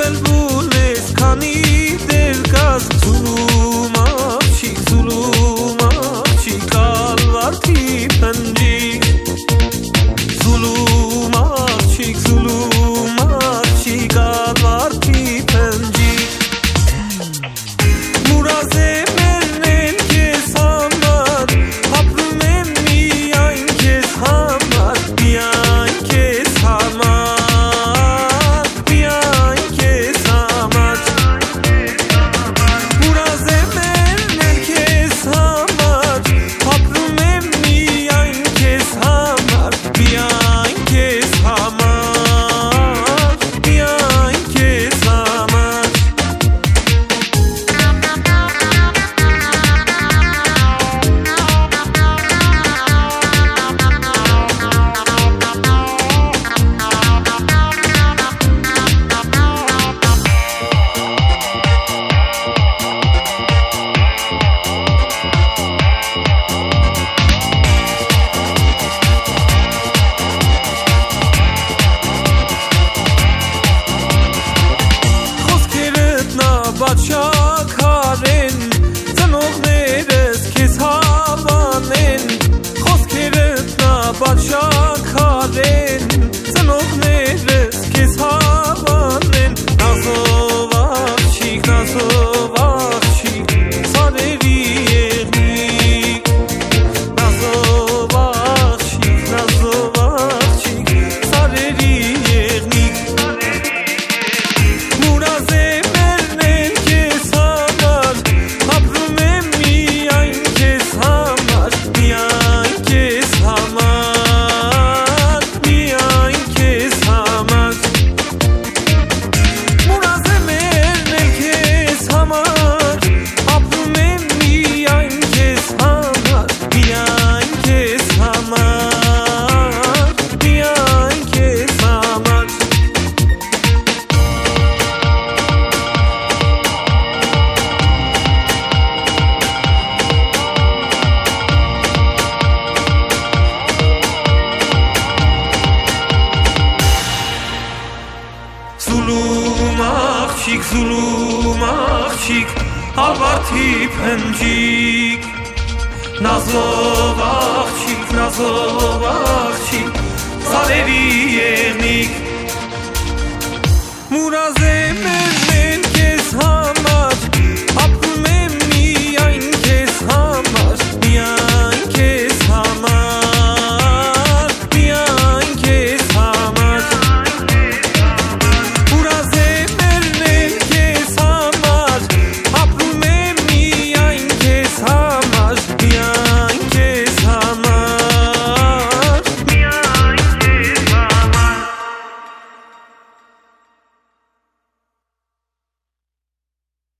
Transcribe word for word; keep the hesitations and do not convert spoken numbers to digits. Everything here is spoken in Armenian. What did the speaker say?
բլբուլես քանի դեր կազ Զուլում աղջիկ, զուլում աղջիկ Կալվարդի պնջիկ Զուլում աղջիկ, զուլում աղջիկ Կալվարդի պնջիկ Մուրազ է մերնել կեզ համար Ապրում եմ միայն կեզ համար Միայն կեզ համար Միայն կեզ համար Մուրազ է մերնել կեզ համար Ապրում եմ միայն կեզ համար Միայն կեզ համար Միայն կեզ համար Բաչակարեն ծնողներս քեզ հավանեն Խոսքերդ նա բաչակարեն ծնողներս քեզ հավանեն Նազով աղջիկ, նազով աղջիկ սարերի եղնիկ Նազով աղջիկ, նազով աղջիկ սարերի եղնիկ Մուրազ է Զուլում աղջիկ, զուլում աղջիկ Ալվարդի պնջիկ Նազով աղջիկ, նազով աղջիկ Սարերի եղնիկ Մուրազ է